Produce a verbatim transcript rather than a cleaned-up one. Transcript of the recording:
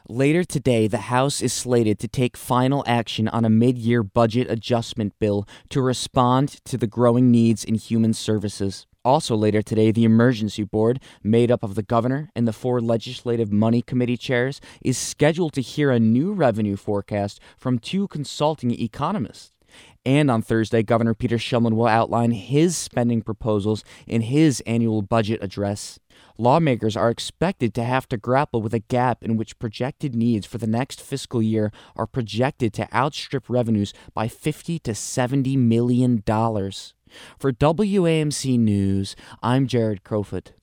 Later today, the House is slated to take final action on a mid-year budget adjustment bill to respond to the growing needs in human services. Also later today, the Emergency Board, made up of the governor and the four legislative money committee chairs, is scheduled to hear a new revenue forecast from two consulting economists. And on Thursday, Governor Peter Shulman will outline his spending proposals in his annual budget address. Lawmakers are expected to have to grapple with a gap in which projected needs for the next fiscal year are projected to outstrip revenues by fifty to seventy million dollars. For W A M C News, I'm Jared Crowfoot.